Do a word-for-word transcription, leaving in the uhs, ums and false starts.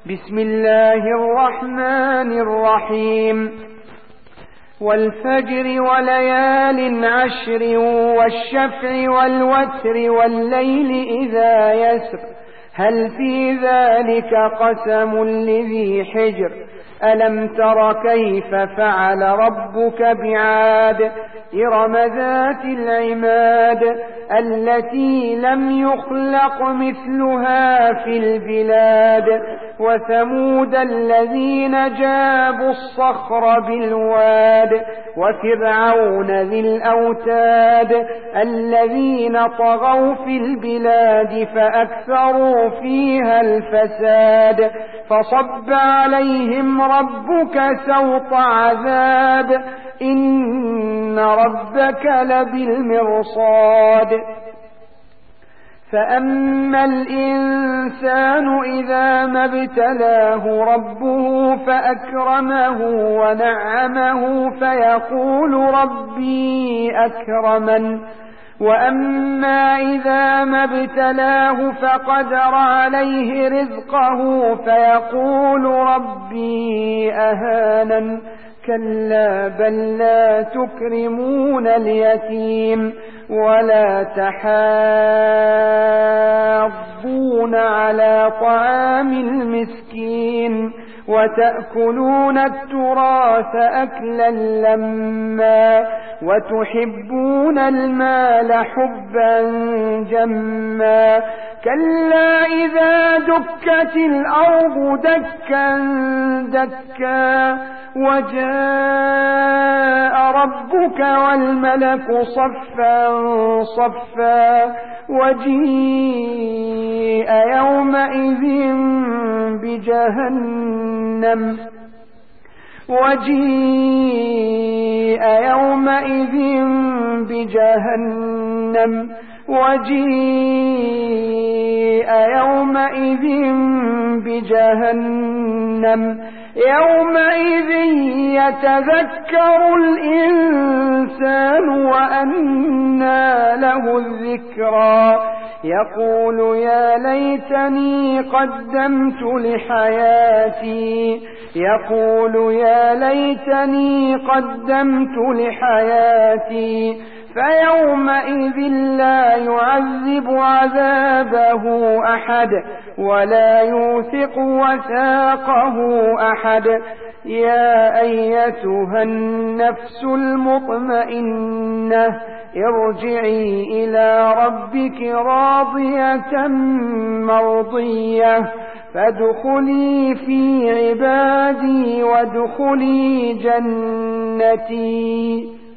بسم الله الرحمن الرحيم والفجر وليال عشر والشفع والوتر والليل إذا يسر هل في ذلك قسم لذي حجر ألم تر كيف فعل ربك بعاد إرم ذات العماد التي لم يخلق مثلها في البلاد وثمود الذين جابوا الصخر بالواد وفرعون ذي الأوتاد الذين طغوا في البلاد فأكثروا فيها الفساد فصب عليهم ربك سوط عذاب إن ربك لبالمرصاد فأما الإنسان إذا ما ابتلاه ربه فأكرمه ونعمه فيقول ربي أكرمن وأما إذا ما ابتلاه فقدر عليه رزقه فيقول ربي أهانن كلا بل لا تكرمون اليتيم ولا تحاضون على طعام المسكين وتأكلون التراث أكلا لما وتحبون المال حبا جما كلا إذا دكت الأرض دكا دكا وجاء ربك والملك صفا صفا وجيء يومئذ بجهنم وجيء يومئذ بجهنم وجيء يومئذ بجهنم يومئذ يتذكر الإنسان وأنى له الذكرى يقول يا ليتني قدمت لحياتي يقول يا ليتني قدمت لحياتي فيومئذ لا يعذب عذابه أحد ولا يوثق وثاقه أحد يا أيتها النفس المطمئنة ارجعي إلى ربك راضية مرضية فادخلي في عبادي وادخلي جنتي.